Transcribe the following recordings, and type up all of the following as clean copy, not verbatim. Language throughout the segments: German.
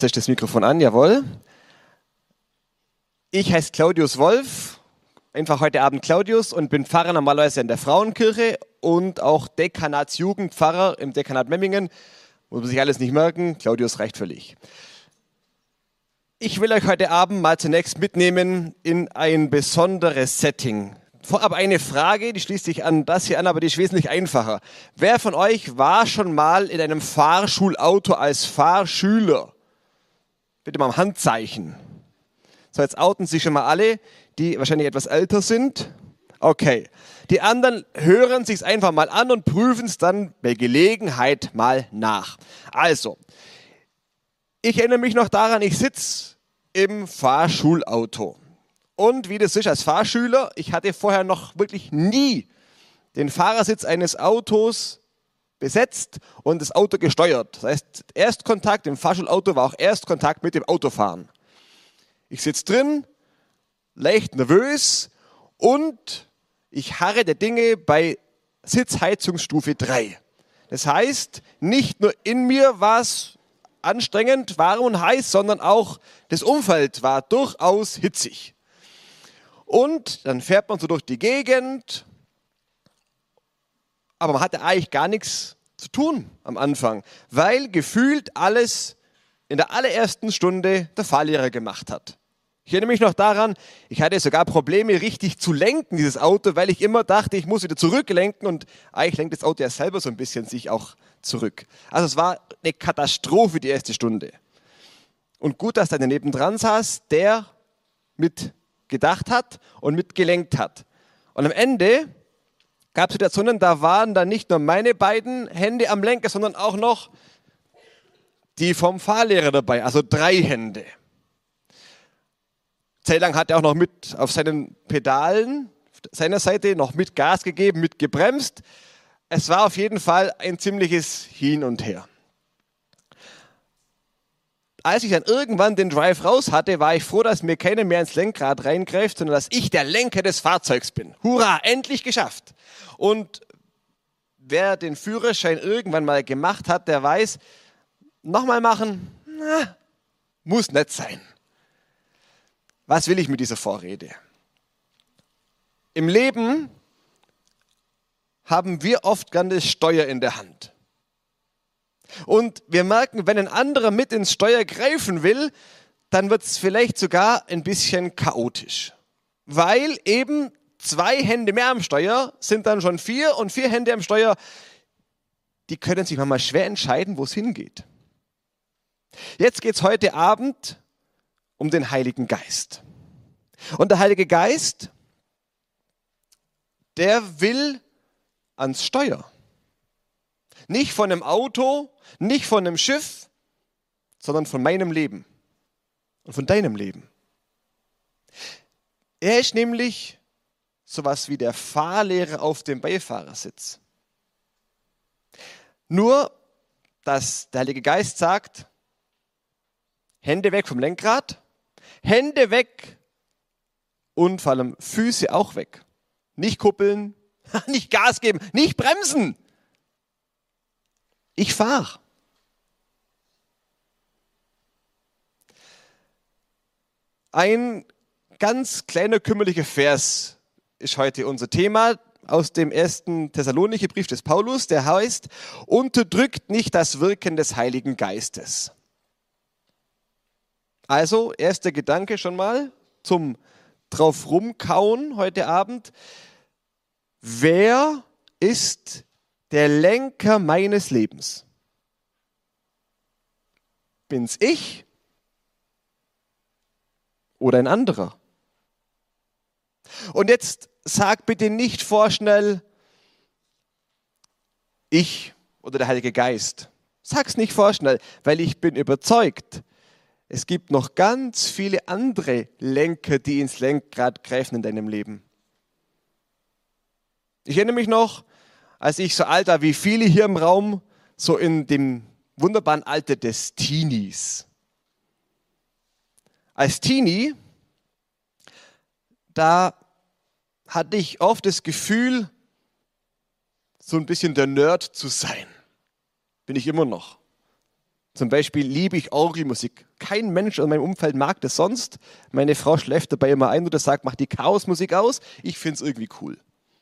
Ist das Mikrofon an, jawohl. Ich heiße Claudius Wolf, einfach heute Abend Claudius und bin Pfarrer normalerweise in der Frauenkirche und auch Dekanatsjugendpfarrer im Dekanat Memmingen. Muss man sich alles nicht merken, Claudius reicht völlig. Ich will euch heute Abend mal zunächst mitnehmen in ein besonderes Setting. Vorab eine Frage, die schließt sich an das hier an, aber die ist wesentlich einfacher. Wer von euch war schon mal in einem Fahrschulauto als Fahrschüler? Bitte mal ein Handzeichen. So, jetzt outen sich schon mal alle, die wahrscheinlich etwas älter sind. Okay. Die anderen hören sich's einfach mal an und prüfen es dann bei Gelegenheit mal nach. Also, ich erinnere mich noch daran, ich sitze im Fahrschulauto. Und wie das ist als Fahrschüler, ich hatte vorher noch wirklich nie den Fahrersitz eines Autos besetzt und das Auto gesteuert. Das heißt, Erstkontakt im Fahrschulauto war auch Erstkontakt mit dem Autofahren. Ich sitze drin, leicht nervös und ich harre der Dinge bei Sitzheizungsstufe 3. Das heißt, nicht nur in mir war es anstrengend, warm und heiß, sondern auch das Umfeld war durchaus hitzig. Und dann fährt man so durch die Gegend, aber man hatte eigentlich gar nichts zu tun am Anfang, weil gefühlt alles in der allerersten Stunde der Fahrlehrer gemacht hat. Ich erinnere mich noch daran, ich hatte sogar Probleme, richtig zu lenken, dieses Auto, weil ich immer dachte, ich muss wieder zurücklenken und eigentlich lenkt das Auto ja selber so ein bisschen sich auch zurück. Also es war eine Katastrophe die erste Stunde. Und gut, dass der nebendran saß, der mit gedacht hat und mitgelenkt hat. Und am Ende gab es Situationen, da waren dann nicht nur meine beiden Hände am Lenker, sondern auch noch die vom Fahrlehrer dabei, also 3 Hände. Zeitlang hat er auch noch mit auf seinen Pedalen seiner Seite noch mit Gas gegeben, mit gebremst. Es war auf jeden Fall ein ziemliches Hin und Her. Als ich dann irgendwann den Drive raus hatte, war ich froh, dass mir keiner mehr ins Lenkrad reingreift, sondern dass ich der Lenker des Fahrzeugs bin. Hurra, endlich geschafft. Und wer den Führerschein irgendwann mal gemacht hat, der weiß, nochmal machen, muss nicht sein. Was will ich mit dieser Vorrede? Im Leben haben wir oft gern das Steuer in der Hand. Und wir merken, wenn ein anderer mit ins Steuer greifen will, dann wird es vielleicht sogar ein bisschen chaotisch. Weil eben 2 Hände mehr am Steuer sind dann schon 4 und 4 Hände am Steuer, die können sich manchmal schwer entscheiden, wo es hingeht. Jetzt geht es heute Abend um den Heiligen Geist. Und der Heilige Geist, der will ans Steuer. Nicht von einem Auto, nicht von einem Schiff, sondern von meinem Leben und von deinem Leben. Er ist nämlich sowas wie der Fahrlehrer auf dem Beifahrersitz. Nur, dass der Heilige Geist sagt, Hände weg vom Lenkrad, Hände weg und vor allem Füße auch weg. Nicht kuppeln, nicht Gas geben, nicht bremsen. Ich fahre. Ein ganz kleiner kümmerlicher Vers ist heute unser Thema aus dem 1. Thessalonicher Brief des Paulus, der heißt, unterdrückt nicht das Wirken des Heiligen Geistes. Also, erster Gedanke schon mal zum drauf rumkauen heute Abend. Wer ist der Lenker meines Lebens? Bin's ich oder ein anderer? Und jetzt sag bitte nicht vorschnell, ich oder der Heilige Geist. Sag's nicht vorschnell, weil ich bin überzeugt, es gibt noch ganz viele andere Lenker, die ins Lenkrad greifen in deinem Leben. Ich erinnere mich noch, als ich so alt war wie viele hier im Raum, so in dem wunderbaren Alter des Teenies. Als Teenie, da hatte ich oft das Gefühl, so ein bisschen der Nerd zu sein. Bin ich immer noch. Zum Beispiel liebe ich Orgelmusik. Kein Mensch in meinem Umfeld mag das sonst. Meine Frau schläft dabei immer ein oder sagt, mach die Chaosmusik aus. Ich finde es irgendwie cool.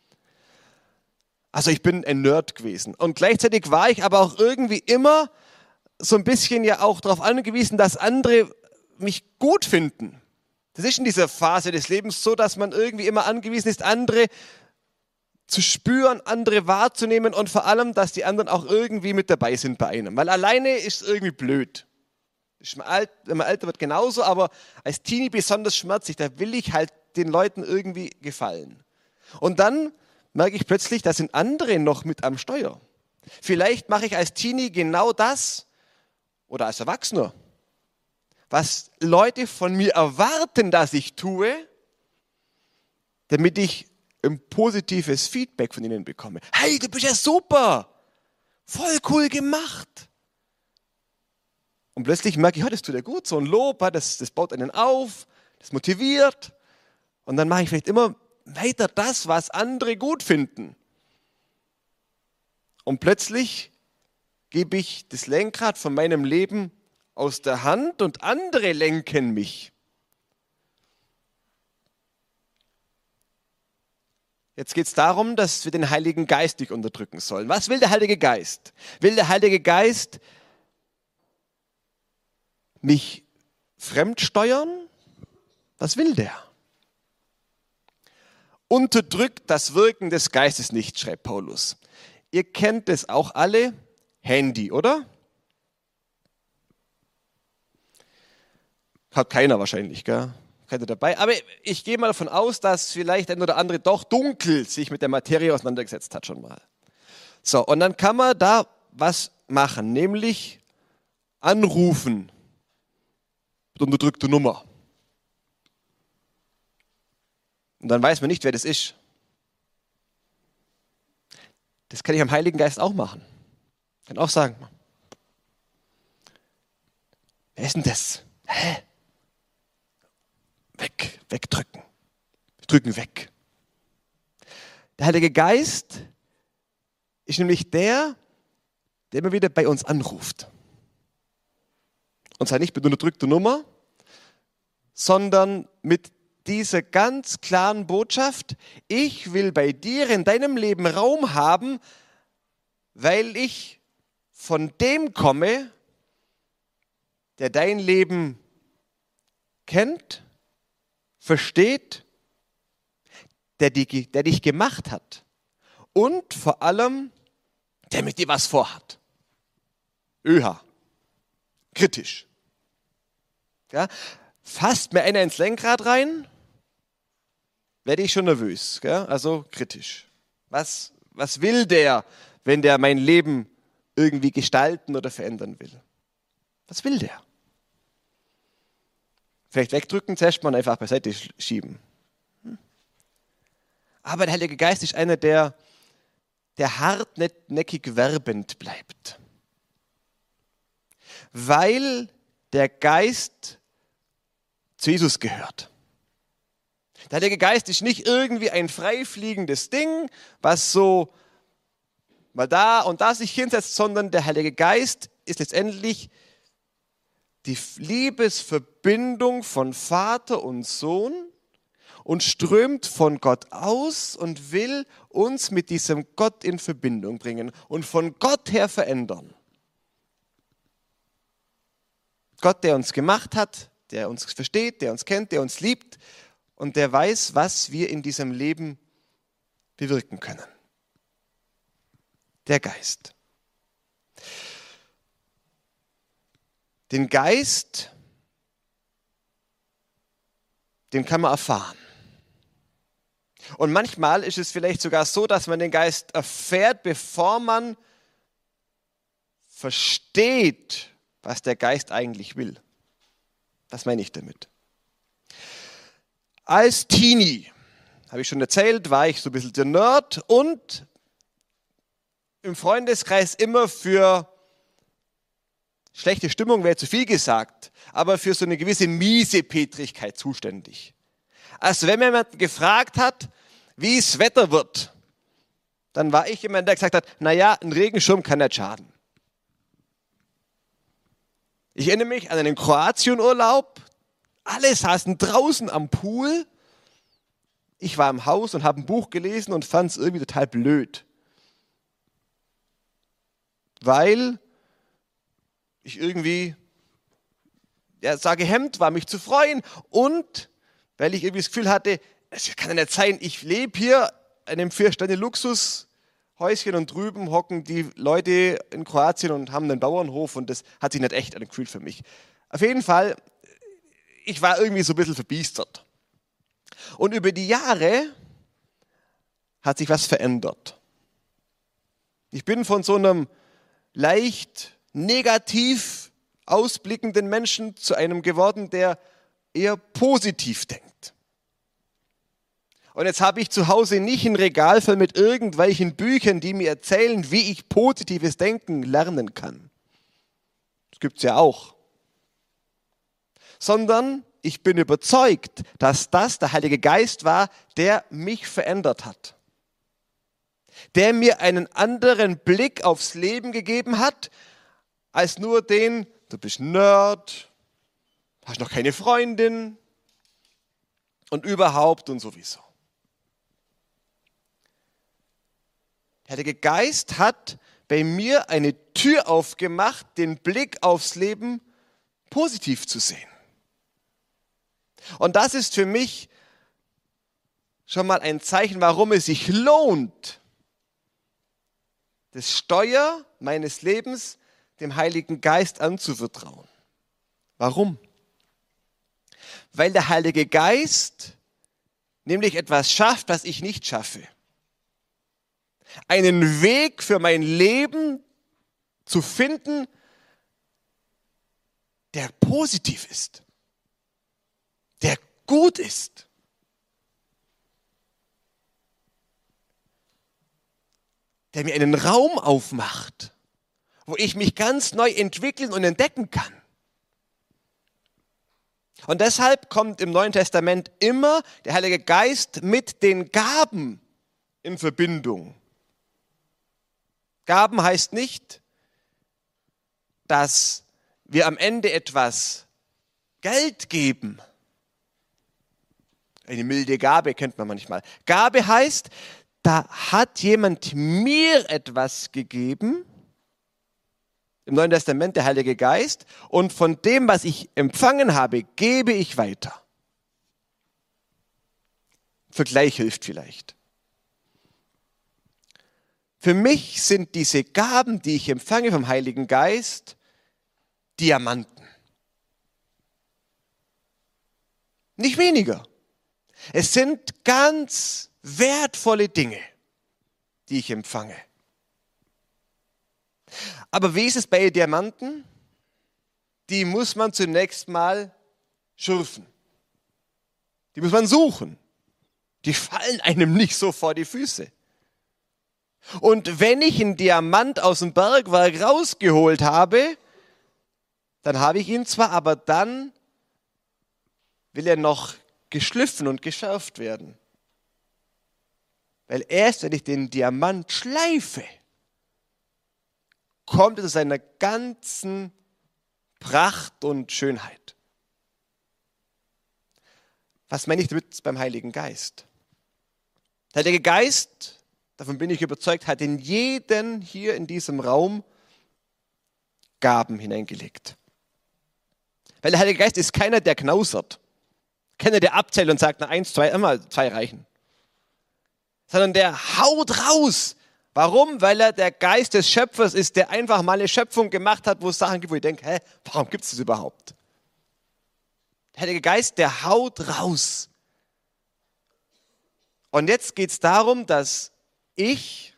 Also ich bin ein Nerd gewesen. Und gleichzeitig war ich aber auch irgendwie immer so ein bisschen ja auch darauf angewiesen, dass andere mich gut finden. Das ist in dieser Phase des Lebens so, dass man irgendwie immer angewiesen ist, andere zu spüren, andere wahrzunehmen und vor allem, dass die anderen auch irgendwie mit dabei sind bei einem. Weil alleine ist es irgendwie blöd. Wenn man älter wird genauso, aber als Teenie besonders schmerzlich. Da will ich halt den Leuten irgendwie gefallen. Und dann merke ich plötzlich, da sind andere noch mit am Steuer. Vielleicht mache ich als Teenie genau das oder als Erwachsener, was Leute von mir erwarten, dass ich tue, damit ich ein positives Feedback von ihnen bekomme. Hey, du bist ja super, voll cool gemacht. Und plötzlich merke ich, ja, das tut ja gut, so ein Lob, das baut einen auf, das motiviert. Und dann mache ich vielleicht immer weiter das, was andere gut finden. Und plötzlich gebe ich das Lenkrad von meinem Leben aus der Hand und andere lenken mich. Jetzt geht es darum, dass wir den Heiligen Geist nicht unterdrücken sollen. Was will der Heilige Geist? Will der Heilige Geist mich fremdsteuern? Was will der? Unterdrückt das Wirken des Geistes nicht, schreibt Paulus. Ihr kennt es auch alle, Handy, oder? Hat keiner wahrscheinlich, gell? Keiner dabei. Aber ich gehe mal davon aus, dass vielleicht ein oder andere doch dunkel sich mit der Materie auseinandergesetzt hat schon mal. So, und dann kann man da was machen, nämlich anrufen mit unterdrückter Nummer. Und dann weiß man nicht, wer das ist. Das kann ich am Heiligen Geist auch machen. Ich kann auch sagen, wer ist denn das? Hä? Wegdrücken. Wir drücken weg. Der Heilige Geist ist nämlich der immer wieder bei uns anruft. Und zwar nicht mit unterdrückter Nummer, sondern mit dieser ganz klaren Botschaft, ich will bei dir in deinem Leben Raum haben, weil ich von dem komme, der dein Leben kennt, versteht, der dich gemacht hat und vor allem, der mit dir was vorhat. ÖH. Kritisch. Ja? Fasst mir einer ins Lenkrad rein, werde ich schon nervös. Gell? Also kritisch. Was will der, wenn der mein Leben irgendwie gestalten oder verändern will? Was will der? Vielleicht wegdrücken, zuerst mal einfach beiseite schieben. Aber der Heilige Geist ist einer, der hartnäckig werbend bleibt. Weil der Geist zu Jesus gehört. Der Heilige Geist ist nicht irgendwie ein freifliegendes Ding, was so mal da und da sich hinsetzt, sondern der Heilige Geist ist letztendlich die Liebesverbindung von Vater und Sohn und strömt von Gott aus und will uns mit diesem Gott in Verbindung bringen und von Gott her verändern. Gott, der uns gemacht hat, der uns versteht, der uns kennt, der uns liebt und der weiß, was wir in diesem Leben bewirken können. Der Geist. Den Geist, den kann man erfahren. Und manchmal ist es vielleicht sogar so, dass man den Geist erfährt, bevor man versteht, was der Geist eigentlich will. Das meine ich damit. Als Teenie, habe ich schon erzählt, war ich so ein bisschen der Nerd und im Freundeskreis immer für schlechte Stimmung, wäre zu viel gesagt, aber für so eine gewisse Miesepetrigkeit zuständig. Also wenn mir jemand gefragt hat, wie es Wetter wird, dann war ich jemand, der gesagt hat, naja, ein Regenschirm kann nicht schaden. Ich erinnere mich an einen Kroatienurlaub. Alle saßen draußen am Pool. Ich war im Haus und habe ein Buch gelesen und fand es irgendwie total blöd. Weil ich irgendwie gehemmt war, mich zu freuen. Und weil ich irgendwie das Gefühl hatte, es kann ja nicht sein, ich lebe hier in einem 4-Sterne-Luxushäuschen und drüben hocken die Leute in Kroatien und haben einen Bauernhof und das hat sich nicht echt angefühlt für mich. Auf jeden Fall, ich war irgendwie so ein bisschen verbiestert. Und über die Jahre hat sich was verändert. Ich bin von so einem leicht negativ ausblickenden Menschen zu einem geworden, der eher positiv denkt. Und jetzt habe ich zu Hause nicht ein Regal voll mit irgendwelchen Büchern, die mir erzählen, wie ich positives Denken lernen kann. Das gibt es ja auch. Sondern ich bin überzeugt, dass das der Heilige Geist war, der mich verändert hat. Der mir einen anderen Blick aufs Leben gegeben hat, als nur den, du bist Nerd, hast noch keine Freundin und überhaupt und sowieso. Der Heilige Geist hat bei mir eine Tür aufgemacht, den Blick aufs Leben positiv zu sehen. Und das ist für mich schon mal ein Zeichen, warum es sich lohnt, das Steuer meines Lebens dem Heiligen Geist anzuvertrauen. Warum? Weil der Heilige Geist nämlich etwas schafft, was ich nicht schaffe. Einen Weg für mein Leben zu finden, der positiv ist, der gut ist. Der mir einen Raum aufmacht, wo ich mich ganz neu entwickeln und entdecken kann. Und deshalb kommt im Neuen Testament immer der Heilige Geist mit den Gaben in Verbindung. Gaben heißt nicht, dass wir am Ende etwas Geld geben. Eine milde Gabe kennt man manchmal. Gabe heißt, da hat jemand mir etwas gegeben, im Neuen Testament der Heilige Geist, und von dem, was ich empfangen habe, gebe ich weiter. Vergleich hilft vielleicht. Für mich sind diese Gaben, die ich empfange vom Heiligen Geist, Diamanten. Nicht weniger. Es sind ganz wertvolle Dinge, die ich empfange. Aber wie ist es bei Diamanten? Die muss man zunächst mal schürfen. Die muss man suchen. Die fallen einem nicht so vor die Füße. Und wenn ich einen Diamant aus dem Bergwerk rausgeholt habe, dann habe ich ihn zwar, aber dann will er noch geschliffen und geschärft werden. Weil erst, wenn ich den Diamant schleife, kommt er zu seiner ganzen Pracht und Schönheit. Was meine ich damit beim Heiligen Geist? Der Heilige Geist, davon bin ich überzeugt, hat in jeden hier in diesem Raum Gaben hineingelegt. Weil der Heilige Geist ist keiner, der knausert. Keiner, der abzählt und sagt, na 1, 2, immer 2 reichen. Sondern der haut raus. Warum? Weil er der Geist des Schöpfers ist, der einfach mal eine Schöpfung gemacht hat, wo es Sachen gibt, wo ich denke, warum gibt es das überhaupt? Der Heilige Geist, der haut raus. Und jetzt geht es darum, dass ich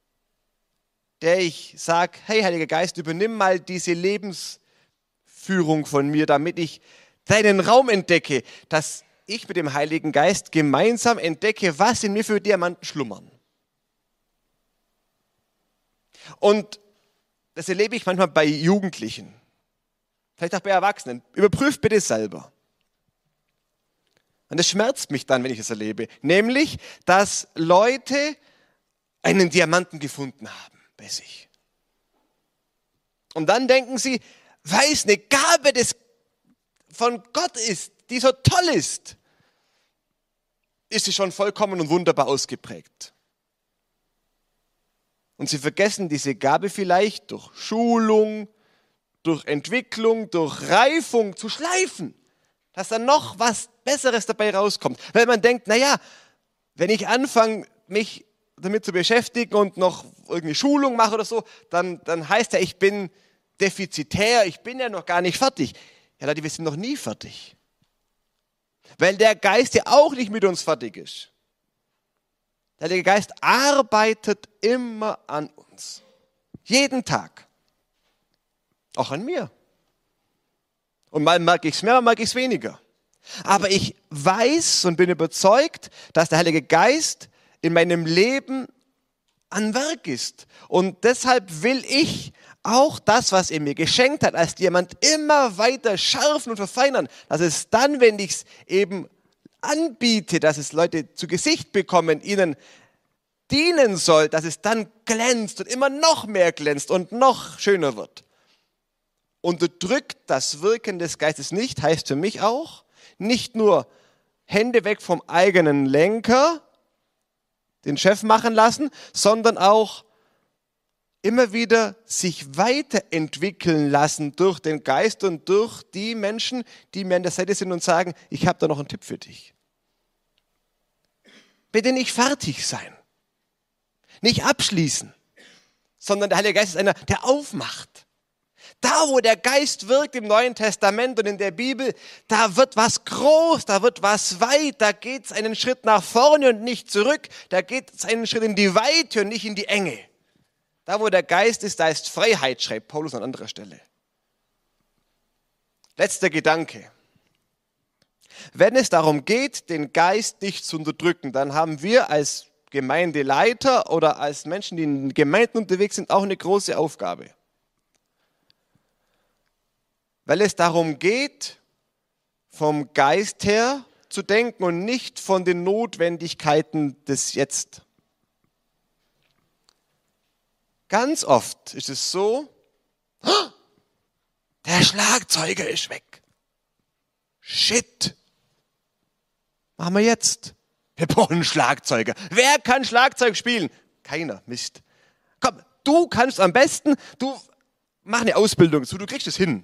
sage, hey Heiliger Geist, übernimm mal diese Lebensführung von mir, damit ich deinen Raum entdecke, dass ich mit dem Heiligen Geist gemeinsam entdecke, was in mir für Diamanten schlummern. Und das erlebe ich manchmal bei Jugendlichen, vielleicht auch bei Erwachsenen. Überprüft bitte selber. Und es schmerzt mich dann, wenn ich es erlebe. Nämlich, dass Leute einen Diamanten gefunden haben bei sich. Und dann denken sie, weil es eine Gabe von Gott ist, die so toll ist sie schon vollkommen und wunderbar ausgeprägt. Und sie vergessen diese Gabe vielleicht durch Schulung, durch Entwicklung, durch Reifung zu schleifen, dass dann noch was Besseres dabei rauskommt. Weil man denkt, naja, wenn ich anfange, mich damit zu beschäftigen und noch irgendwie Schulung mache oder so, dann heißt ja, ich bin defizitär, ich bin ja noch gar nicht fertig. Ja, Leute, wir sind noch nie fertig. Weil der Geist ja auch nicht mit uns fertig ist. Der Heilige Geist arbeitet immer an uns. Jeden Tag. Auch an mir. Und mal merke ich es mehr, mal merke ich es weniger. Aber ich weiß und bin überzeugt, dass der Heilige Geist in meinem Leben an Werk ist. Und deshalb will ich auch das, was er mir geschenkt hat, als Diamant immer weiter schärfen und verfeinern, dass es dann, wenn ich es eben anbiete, dass es Leute zu Gesicht bekommen, ihnen dienen soll, dass es dann glänzt und immer noch mehr glänzt und noch schöner wird. Unterdrückt das Wirken des Geistes nicht, heißt für mich auch, nicht nur Hände weg vom eigenen Lenker, den Chef machen lassen, sondern auch immer wieder sich weiterentwickeln lassen durch den Geist und durch die Menschen, die mir an der Seite sind und sagen, ich habe da noch einen Tipp für dich. Bitte nicht fertig sein, nicht abschließen, sondern der Heilige Geist ist einer, der aufmacht. Da, wo der Geist wirkt im Neuen Testament und in der Bibel, da wird was groß, da wird was weit, da geht es einen Schritt nach vorne und nicht zurück, da geht es einen Schritt in die Weite und nicht in die Enge. Da, wo der Geist ist, da ist Freiheit, schreibt Paulus an anderer Stelle. Letzter Gedanke. Wenn es darum geht, den Geist nicht zu unterdrücken, dann haben wir als Gemeindeleiter oder als Menschen, die in Gemeinden unterwegs sind, auch eine große Aufgabe. Weil es darum geht, vom Geist her zu denken und nicht von den Notwendigkeiten des Jetzt. Ganz oft ist es so, der Schlagzeuger ist weg. Shit. Machen wir jetzt. Wir brauchen einen Schlagzeuger. Wer kann Schlagzeug spielen? Keiner. Mist. Komm, du kannst am besten, du mach eine Ausbildung dazu, du kriegst es hin.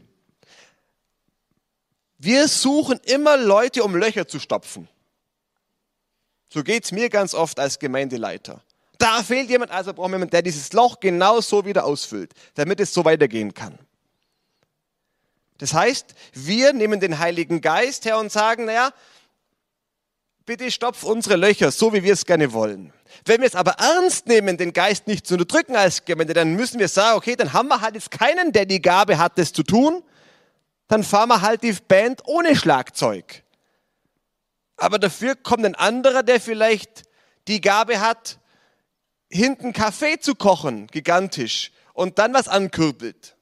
Wir suchen immer Leute, um Löcher zu stopfen. So geht es mir ganz oft als Gemeindeleiter. Da fehlt jemand, also brauchen wir jemanden, der dieses Loch genau so wieder ausfüllt, damit es so weitergehen kann. Das heißt, wir nehmen den Heiligen Geist her und sagen, naja, bitte stopf unsere Löcher, so wie wir es gerne wollen. Wenn wir es aber ernst nehmen, den Geist nicht zu unterdrücken als Gemeinde, dann müssen wir sagen, okay, dann haben wir halt jetzt keinen, der die Gabe hat, das zu tun. Dann fahren wir halt die Band ohne Schlagzeug. Aber dafür kommt ein anderer, der vielleicht die Gabe hat, hinten Kaffee zu kochen, gigantisch, und dann was ankurbelt.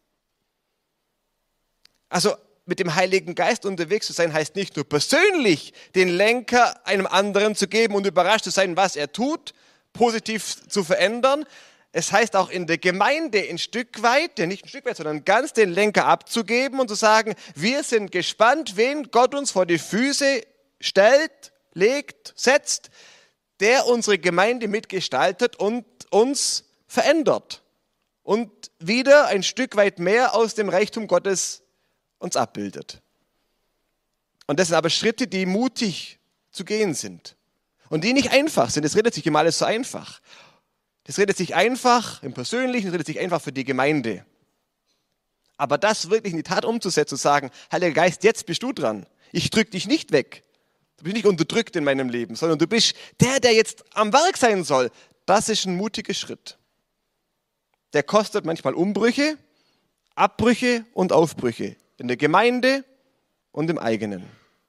Also mit dem Heiligen Geist unterwegs zu sein, heißt nicht nur persönlich den Lenker einem anderen zu geben und überrascht zu sein, was er tut, positiv zu verändern. Es heißt auch in der Gemeinde ein Stück weit, ja nicht ein Stück weit, sondern ganz den Lenker abzugeben und zu sagen, wir sind gespannt, wen Gott uns vor die Füße stellt, legt, setzt, der unsere Gemeinde mitgestaltet und uns verändert und wieder ein Stück weit mehr aus dem Reichtum Gottes uns abbildet. Und das sind aber Schritte, die mutig zu gehen sind und die nicht einfach sind. Es redet sich immer alles so einfach. Das redet sich einfach im Persönlichen, das redet sich einfach für die Gemeinde. Aber das wirklich in die Tat umzusetzen, zu sagen, Heiliger Geist, jetzt bist du dran. Ich drück dich nicht weg. Du bist nicht unterdrückt in meinem Leben, sondern du bist der jetzt am Werk sein soll. Das ist ein mutiger Schritt. Der kostet manchmal Umbrüche, Abbrüche und Aufbrüche. In der Gemeinde und im eigenen.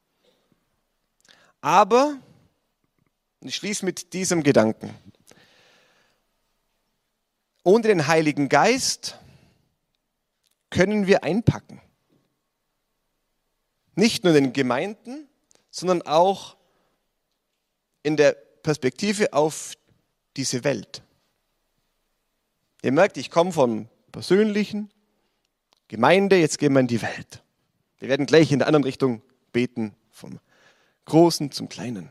Aber, ich schließe mit diesem Gedanken, ohne den Heiligen Geist können wir einpacken. Nicht nur in den Gemeinden, sondern auch in der Perspektive auf diese Welt. Ihr merkt, ich komme vom Persönlichen, Gemeinde, jetzt gehen wir in die Welt. Wir werden gleich in der anderen Richtung beten, vom Großen zum Kleinen.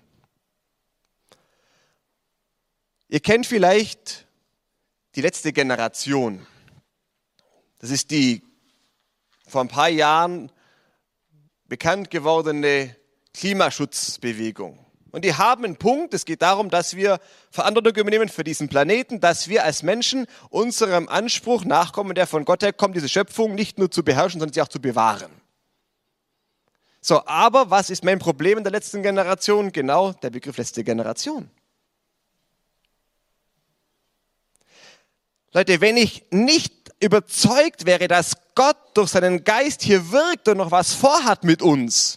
Ihr kennt vielleicht die letzte Generation. Das ist die vor ein paar Jahren bekannt gewordene Klimaschutzbewegung. Und die haben einen Punkt, es geht darum, dass wir Verantwortung übernehmen für diesen Planeten, dass wir als Menschen unserem Anspruch nachkommen, der von Gott herkommt, diese Schöpfung nicht nur zu beherrschen, sondern sie auch zu bewahren. So, aber was ist mein Problem in der letzten Generation? Genau, der Begriff letzte Generation. Leute, wenn ich nicht überzeugt wäre, dass Gott durch seinen Geist hier wirkt und noch was vorhat mit uns,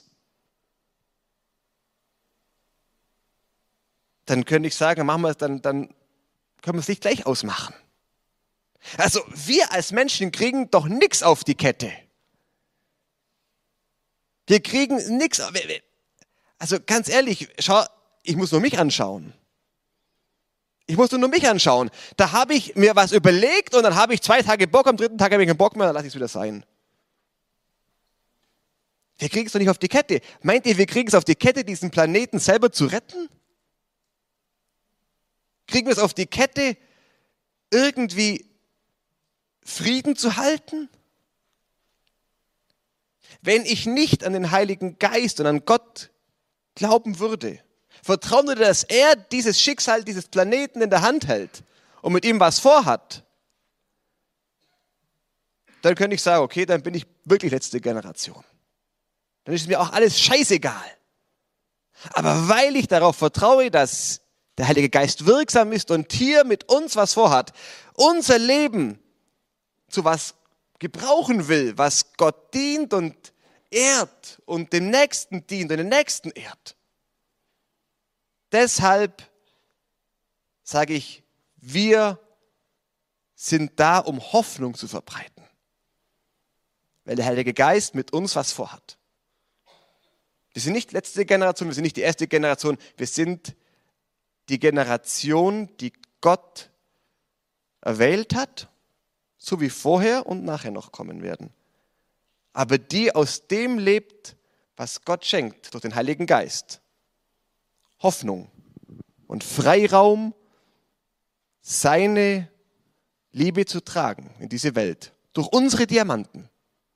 dann könnte ich sagen, dann können wir es nicht gleich ausmachen. Also wir als Menschen kriegen doch nichts auf die Kette. Wir kriegen nichts. Also ganz ehrlich, schau, ich muss nur mich anschauen. Da habe ich mir was überlegt und dann habe ich 2 Tage Bock, am 3. Tag habe ich keinen Bock mehr, dann lasse ich es wieder sein. Wir kriegen es doch nicht auf die Kette. Meint ihr, wir kriegen es auf die Kette, diesen Planeten selber zu retten? Kriegen wir es auf die Kette, irgendwie Frieden zu halten? Wenn ich nicht an den Heiligen Geist und an Gott glauben würde, vertrauen würde, dass er dieses Schicksal dieses Planeten in der Hand hält und mit ihm was vorhat, dann könnte ich sagen, okay, dann bin ich wirklich letzte Generation. Dann ist mir auch alles scheißegal. Aber weil ich darauf vertraue, dass der Heilige Geist wirksam ist und hier mit uns was vorhat, unser Leben zu was gebrauchen will, was Gott dient und ehrt und dem Nächsten dient und den Nächsten ehrt. Deshalb sage ich, wir sind da, um Hoffnung zu verbreiten, weil der Heilige Geist mit uns was vorhat. Wir sind nicht letzte Generation, wir sind nicht die erste Generation, wir sind die Generation, die Gott erwählt hat, so wie vorher und nachher noch kommen werden. Aber die aus dem lebt, was Gott schenkt durch den Heiligen Geist. Hoffnung und Freiraum, seine Liebe zu tragen in diese Welt. Durch unsere Diamanten.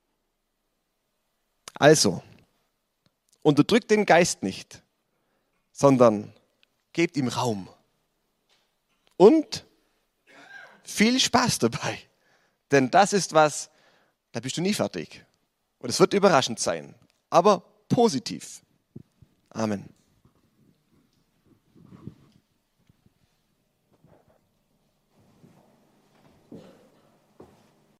Also, unterdrückt den Geist nicht, sondern gebt ihm Raum. Und viel Spaß dabei. Denn das ist was, da bist du nie fertig. Und es wird überraschend sein. Aber positiv. Amen.